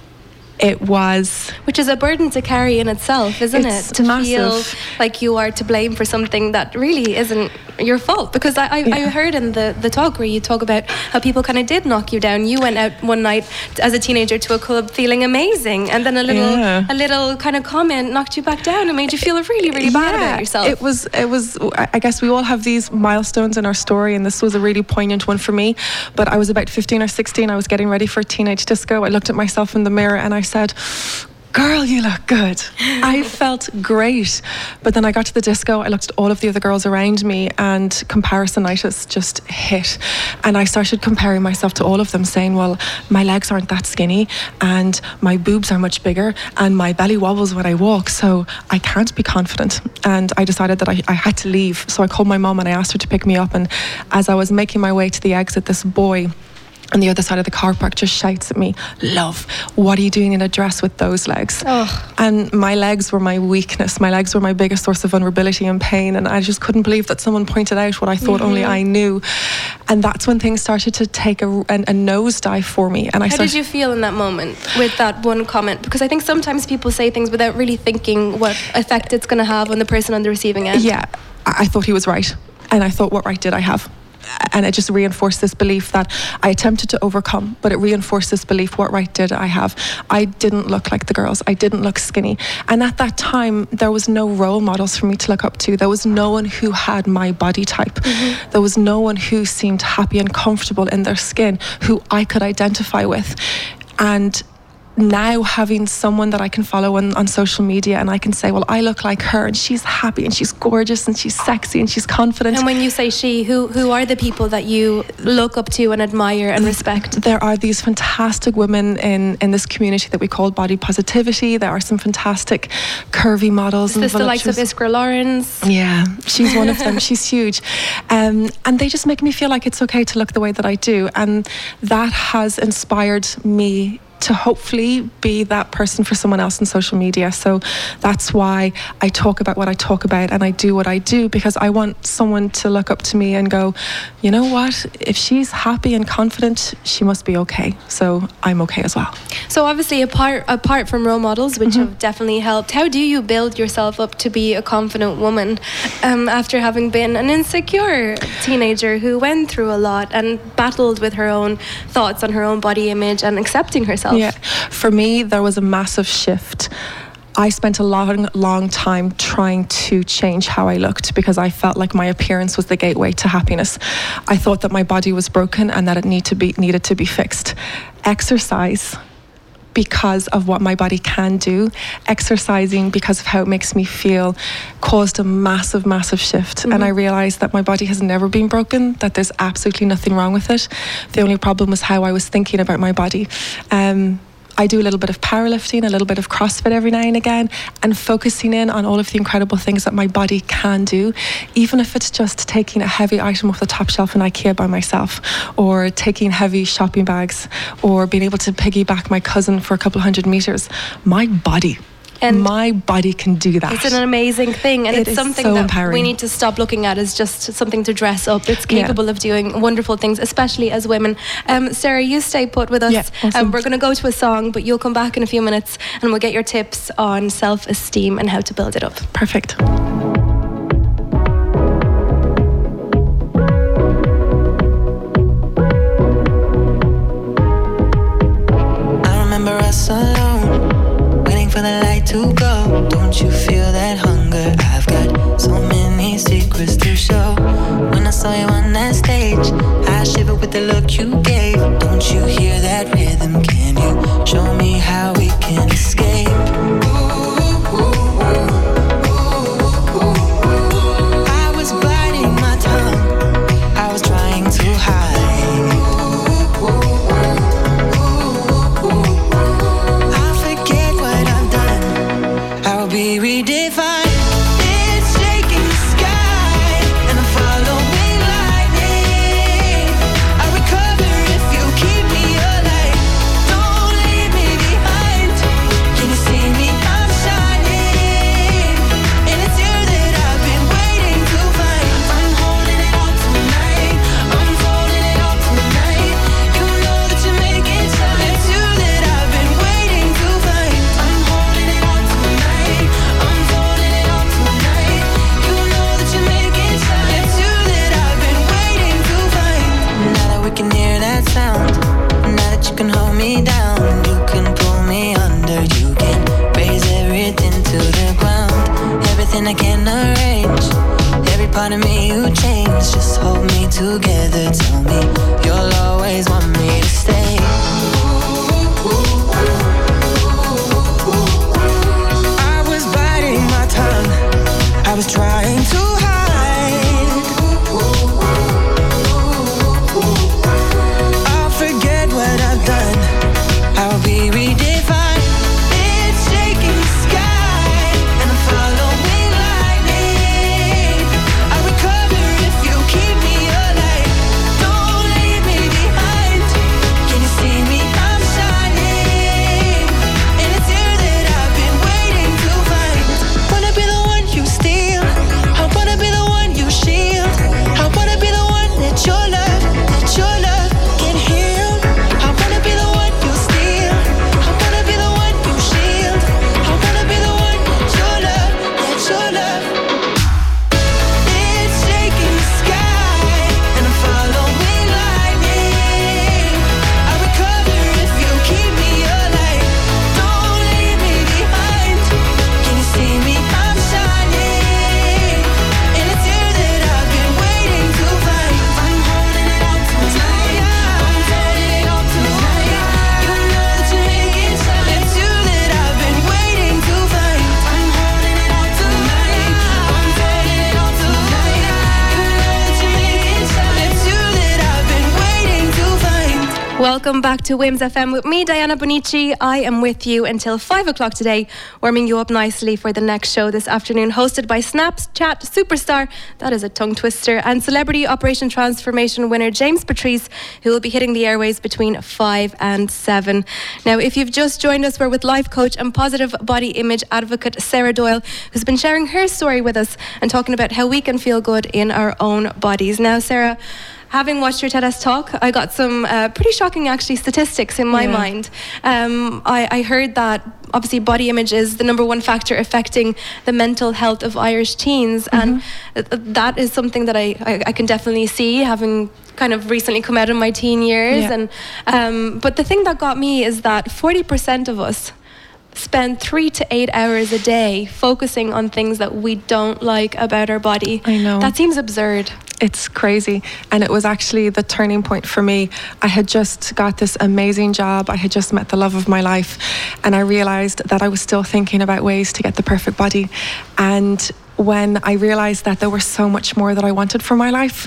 It was... Which is a burden to carry in itself, isn't It's it? To massive. feel like you are to blame for something that really isn't your fault. Because I, I, Yeah. I heard in the, the talk where you talk about how people kind of did knock you down. You went out one night as a teenager to a club feeling amazing, and then a little Yeah. a little kind of comment knocked you back down and made you feel really, really bad about yourself. It was, it was, I guess we all have these milestones in our story, and this was a really poignant one for me. But I was about fifteen or sixteen. I was getting ready for a teenage disco. I looked at myself in the mirror and I said, girl, you look good. I felt great. But then I got to the disco, I looked at all of the other girls around me, and comparisonitis just hit. And I started comparing myself to all of them, saying, well, my legs aren't that skinny, and my boobs are much bigger, and my belly wobbles when I walk, so I can't be confident. And I decided that I, I had to leave. So I called my mom and I asked her to pick me up. And as I was making my way to the exit, this boy on the other side of the car park just shouts at me, love, what are you doing in a dress with those legs? Oh. And my legs were my weakness. My legs were my biggest source of vulnerability and pain. And I just couldn't believe that someone pointed out what I thought Mm-hmm. only I knew. And that's when things started to take a, a, a nosedive for me. And I How started, did you feel in that moment with that one comment? Because I think sometimes people say things without really thinking what effect it's going to have on the person on the receiving end. Yeah, I I thought he was right. And I thought, what right did I have? And it just reinforced this belief that I attempted to overcome, but it reinforced this belief, what right did I have? I didn't look like the girls. I didn't look skinny. And at that time, there was no role models for me to look up to. There was no one who had my body type. Mm-hmm. There was no one who seemed happy and comfortable in their skin, who I could identify with. And now having someone that I can follow on, on social media, and I can say, well, I look like her, and she's happy and she's gorgeous and she's sexy and she's confident. And when you say she, who who are the people that you look up to and admire and respect? There are these fantastic women in, in this community that we call body positivity. There are some fantastic curvy models. Is and this the likes of voluptuous- Iskra Lawrence? Yeah, she's one of them. She's huge. Um, and they just make me feel like it's okay to look the way that I do. And that has inspired me to hopefully be that person for someone else on social media. So that's why I talk about what I talk about and I do what I do, because I want someone to look up to me and go, you know what, if she's happy and confident, she must be okay. So I'm okay as well. So obviously apart apart from role models, which have definitely helped, how do you build yourself up to be a confident woman um, after having been an insecure teenager who went through a lot and battled with her own thoughts on her own body image and accepting herself? Yeah, for me, there was a massive shift. I spent a long, long time trying to change how I looked because I felt like my appearance was the gateway to happiness. I thought that my body was broken and that it need to be, needed to be fixed. Exercise, because of what my body can do, exercising because of how it makes me feel, caused a massive, massive shift. Mm-hmm. And I realised that my body has never been broken, that there's absolutely nothing wrong with it. The only problem was how I was thinking about my body. Um, I do a little bit of powerlifting, a little bit of CrossFit every now and again, and focusing in on all of the incredible things that my body can do, even if it's just taking a heavy item off the top shelf in IKEA by myself, or taking heavy shopping bags, or being able to piggyback my cousin for a couple of hundred meters. My body. And my body can do that. It's an amazing thing, and It it's is something so that empowering. we need to stop looking at as just something to dress up. It's capable Yeah. of doing wonderful things, especially as women. Um, Sarah, you stay put with us. Yeah, awesome. um, we're going to go to a song, but you'll come back in a few minutes and we'll get your tips on self-esteem and how to build it up. Perfect. the look you gave. Don't you hear that rhythm? Can you show me how we can escape? I was biting my tongue, I was trying to hide. I'll forget what I've done, I'll be redefined. I can arrange every part of me you change. Just hold me together. Tell me you'll always want me to stay. I was biting my tongue, I was trying to hide. I'll forget what I've done, I'll be redefined. Welcome back to Wims F M with me, Diana Bonici. I am with you until five o'clock today, warming you up nicely for the next show this afternoon, hosted by Snapchat superstar, that is a tongue twister, and celebrity Operation Transformation winner James Patrice, who will be hitting the airwaves between five and seven. Now, if you've just joined us, we're with life coach and positive body image advocate Sarah Doyle, who's been sharing her story with us and talking about how we can feel good in our own bodies. Now, Sarah, having watched your TEDx talk, I got some uh, pretty shocking, actually, statistics in my Yeah. mind. Um, I, I heard that obviously body image is the number one factor affecting the mental health of Irish teens, and th- that is something that I, I, I can definitely see, having kind of recently come out of my teen years. Yeah. And um, but the thing that got me is that forty percent of us spend three to eight hours a day focusing on things that we don't like about our body. I know. That seems absurd. It's crazy. And it was actually the turning point for me. I had just got this amazing job. I had just met the love of my life. And I realized that I was still thinking about ways to get the perfect body. And when I realized that there was so much more that I wanted for my life,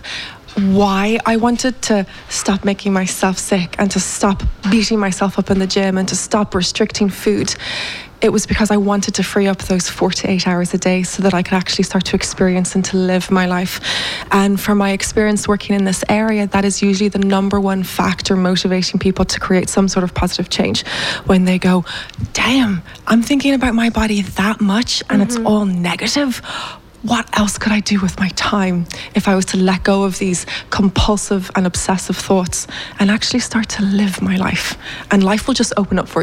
why I wanted to stop making myself sick and to stop beating myself up in the gym and to stop restricting food, it was because I wanted to free up those four to eight hours a day so that I could actually start to experience and to live my life. And from my experience working in this area, that is usually the number one factor motivating people to create some sort of positive change. When they go, damn, I'm thinking about my body that much and it's all negative. What else could I do with my time if I was to let go of these compulsive and obsessive thoughts and actually start to live my life? And life will just open up for you.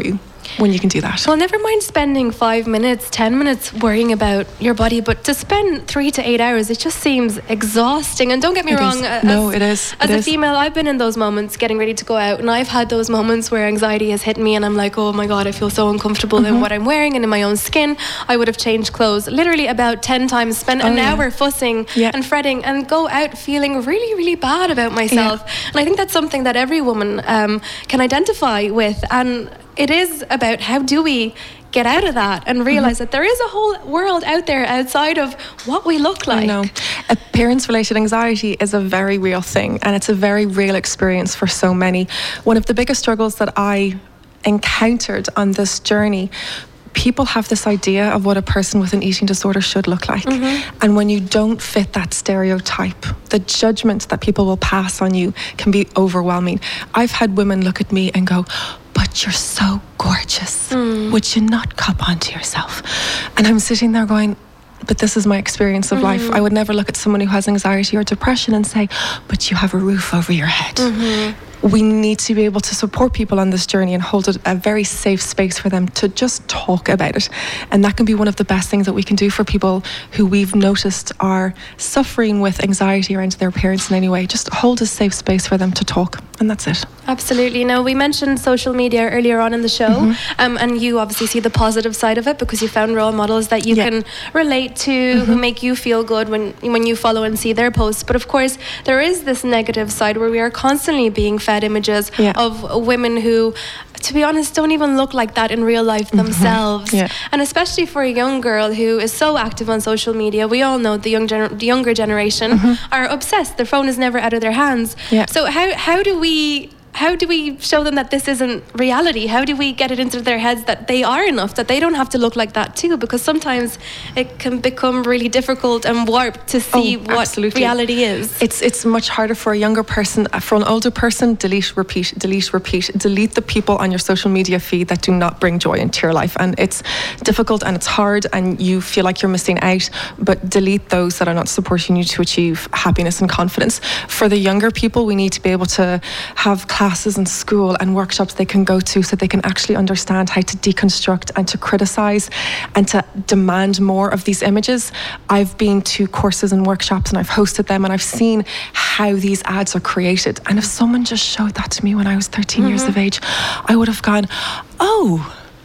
when you can do that. Well, never mind spending five minutes, ten minutes worrying about your body, but to spend three to eight hours, it just seems exhausting. And don't get me It wrong. is. As, No, it is. As It a is. female, I've been in those moments getting ready to go out, and I've had those moments where anxiety has hit me, and I'm like, oh my God, I feel so uncomfortable Mm-hmm. in what I'm wearing and in my own skin. I would have changed clothes literally about ten times, spent Oh, an yeah. hour fussing Yeah. and fretting, and go out feeling really, really bad about myself. And I think that's something that every woman um, can identify with. And it is about how do we get out of that and realize that there is a whole world out there outside of what we look like. I know. Appearance-related anxiety is a very real thing, and it's a very real experience for so many. One of the biggest struggles that I encountered on this journey, people have this idea of what a person with an eating disorder should look like. And when you don't fit that stereotype, the judgment that people will pass on you can be overwhelming. I've had women look at me and go, but you're so gorgeous. Would you not cop onto yourself? And I'm sitting there going, but this is my experience of life. I would never look at someone who has anxiety or depression and say, but you have a roof over your head. We need to be able to support people on this journey and hold it a very safe space for them to just talk about it. And that can be one of the best things that we can do for people who we've noticed are suffering with anxiety around their appearance in any way. Just hold a safe space for them to talk, and that's it. Absolutely. Now, we mentioned social media earlier on in the show, Mm-hmm. um, and you obviously see the positive side of it because you found role models that you Yeah. can relate to, who make you feel good when when you follow and see their posts. But of course, there is this negative side where we are constantly being fed images Yeah. of women who, to be honest, don't even look like that in real life themselves. Yeah. And especially for a young girl who is so active on social media, we all know the young gener- the younger generation are obsessed. Their phone is never out of their hands. Yeah. So how how do we how do we show them that this isn't reality? How do we get it into their heads that they are enough, that they don't have to look like that too? Because sometimes it can become really difficult and warped to see Oh, what absolutely. reality is. It's it's much harder for a younger person. Uh, For an older person, delete, repeat, delete, repeat. Delete the people on your social media feed that do not bring joy into your life. And it's difficult and it's hard and you feel like you're missing out, but delete those that are not supporting you to achieve happiness and confidence. For the younger people, we need to be able to have classes in school and workshops they can go to so they can actually understand how to deconstruct and to criticize and to demand more of these images. I've been to courses and workshops and I've hosted them and I've seen how these ads are created. And if someone just showed that to me when I was thirteen years of age, I would have gone, oh,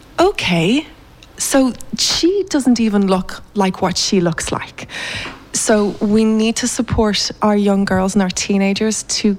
okay. So she doesn't even look like what she looks like. So we need to support our young girls and our teenagers to,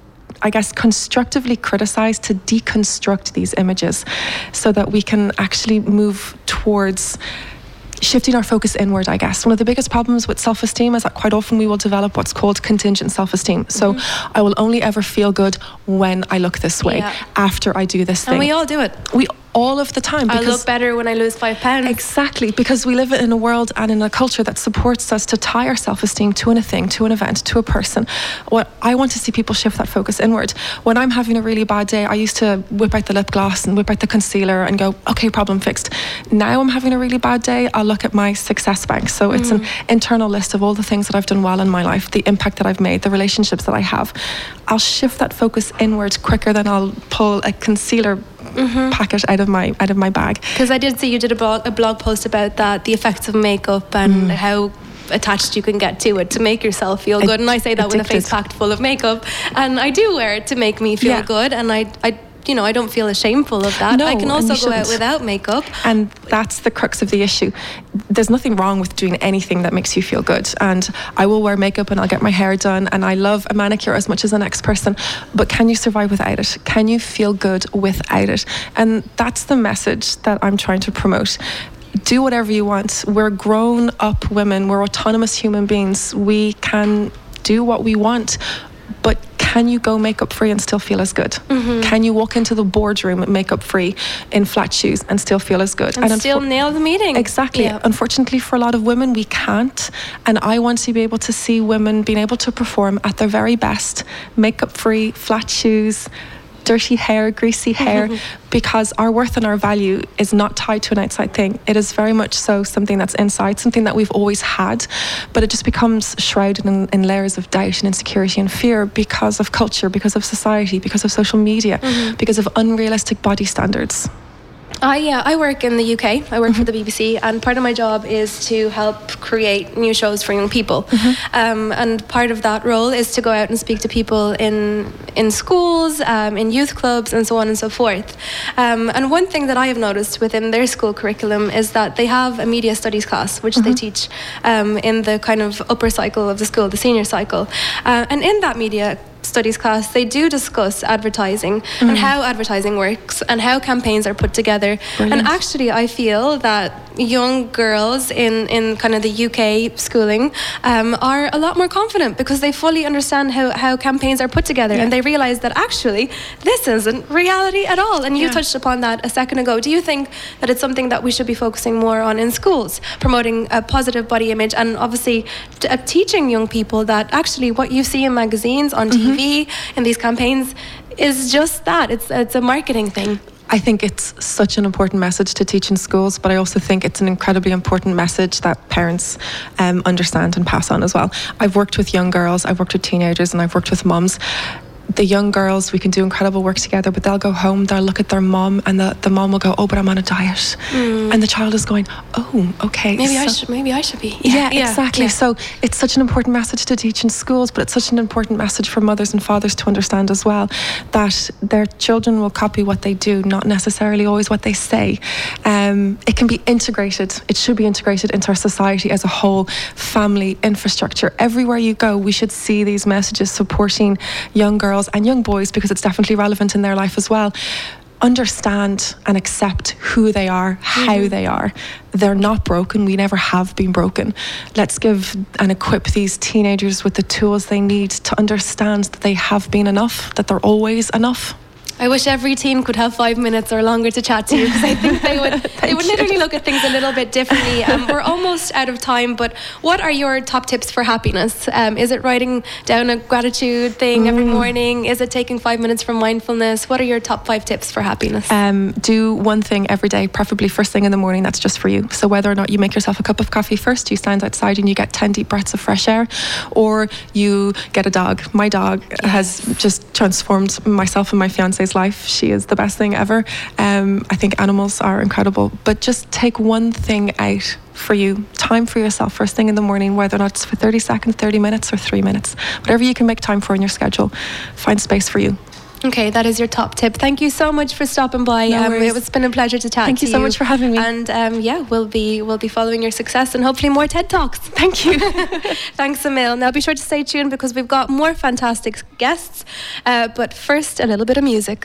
I guess, constructively criticize, to deconstruct these images so that we can actually move towards shifting our focus inward, I guess. One of the biggest problems with self-esteem is that quite often we will develop what's called contingent self-esteem. So I will only ever feel good when I look this way, Yeah. after I do this thing. And we all do it. We all of the time. I because- look better when I lose five pounds. Exactly, because we live in a world and in a culture that supports us to tie our self-esteem to a thing, to an event, to a person. What I want to see people shift that focus inward. When I'm having a really bad day, I used to whip out the lip gloss and whip out the concealer and go, okay, problem fixed. Now I'm having a really bad day, I'll look at my success bank. So it's an internal list of all the things that I've done well in my life, the impact that I've made, the relationships that I have. I'll shift that focus inward quicker than I'll pull a concealer packet out of my out of my bag. Because I did see you did a blog, a blog post about that, the effects of makeup and Mm. how attached you can get to it to make yourself feel Ad- good. And I say that with a face addicted. packed full of makeup. And I do wear it to make me feel Yeah. good. And I, I, you know, I don't feel ashameful of that. No, I can and also you go out shouldn't. without makeup. And that's the crux of the issue. There's nothing wrong with doing anything that makes you feel good. And I will wear makeup and I'll get my hair done. And I love a manicure as much as the next person. But can you survive without it? Can you feel good without it? And that's the message that I'm trying to promote. Do whatever you want. We're grown up women. We're autonomous human beings. We can do what we want. But can you go makeup free and still feel as good? Can you walk into the boardroom makeup free in flat shoes and still feel as good? And, still unfor- nail the meeting. Exactly. Yeah. Unfortunately, for a lot of women, we can't. And I want to be able to see women being able to perform at their very best, makeup free, flat shoes, dirty hair, greasy hair, because our worth and our value is not tied to an outside thing. It is very much so something that's inside, something that we've always had, but it just becomes shrouded in, in layers of doubt and insecurity and fear because of culture, because of society, because of social media, because of unrealistic body standards. I yeah, I work in the U K. I work for the B B C, and part of my job is to help create new shows for young people. Um, and part of that role is to go out and speak to people in in schools, um, in youth clubs, and so on and so forth. Um, and one thing that I have noticed within their school curriculum is that they have a media studies class, which they teach um, in the kind of upper cycle of the school, the senior cycle. Uh, and in that media studies class, they do discuss advertising and how advertising works and how campaigns are put together. Brilliant. And actually, I feel that young girls in, in kind of the U K schooling um, are a lot more confident because they fully understand how, how campaigns are put together, Yeah. and they realise that actually this isn't reality at all. And you Yeah. touched upon that a second ago. Do you think that it's something that we should be focusing more on in schools, promoting a positive body image, and obviously t- uh, teaching young people that actually what you see in magazines, on T V, in these campaigns is just that. It's it's a marketing thing. I think it's such an important message to teach in schools, but I also think it's an incredibly important message that parents um, understand and pass on as well. I've worked with young girls, I've worked with teenagers, and I've worked with mums. The young girls, we can do incredible work together, but they'll go home, they'll look at their mom, and the, the mom will go, oh, but I'm on a diet. And the child is going, oh, okay. Maybe I so- should. Maybe I should be. Yeah, exactly. yeah. So it's such an important message to teach in schools, but it's such an important message for mothers and fathers to understand as well, that their children will copy what they do, not necessarily always what they say. Um, it can be integrated. It should be integrated into our society as a whole, family, infrastructure. Everywhere you go, we should see these messages supporting young girls and young boys, because it's definitely relevant in their life as well. Understand and accept who they are, how they are. They're not broken. We never have been broken. Let's give and equip these teenagers with the tools they need to understand that they have been enough, that they're always enough. I wish every teen could have five minutes or longer to chat to you, because I think they would they would literally look at things a little bit differently. Um, we're almost out of time, but what are your top tips for happiness? Um, is it writing down a gratitude thing every morning? Is it taking five minutes for mindfulness? What are your top five tips for happiness? Um, do one thing every day, preferably first thing in the morning, that's just for you. So whether or not you make yourself a cup of coffee first, you stand outside and you get ten deep breaths of fresh air, or you get a dog. My dog has just transformed myself and my fiance's life. She is the best thing ever. Um, I think animals are incredible, but just take one thing out for you. Time for yourself first thing in the morning, whether or not it's for thirty seconds, thirty minutes, or three minutes. Whatever you can make time for in your schedule, find space for you. Okay, that is your top tip. Thank you so much for stopping by. No um, worries. it's been a pleasure to chat Thank to you so much for having me. And um, yeah, we'll be we'll be following your success and hopefully more TED Talks. Thank you. Thanks, Emil. Now be sure to stay tuned because we've got more fantastic guests. Uh, but first, a little bit of music.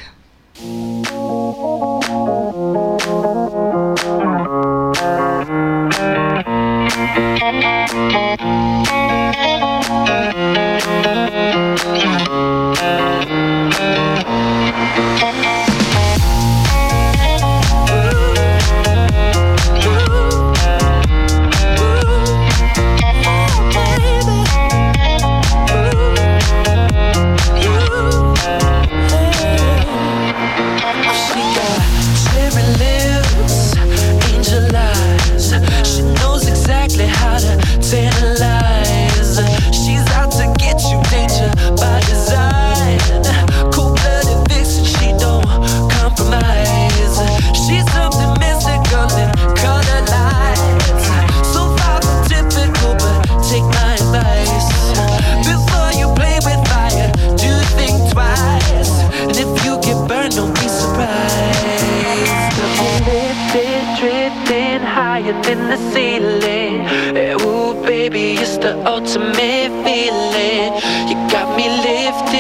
She got cherry lips, angel eyes. She knows exactly how to tantalize. She's out to get you, danger by design. Cold-blooded vixen, she don't compromise. She's something mystical in color lights. So far from typical, but take my advice. Before you play with fire, do think twice. And if you get burned, don't be surprised. Lifted, drifting higher than the ceiling. Eh, Ooh, baby, it's the ultimate feeling. You got me lifted.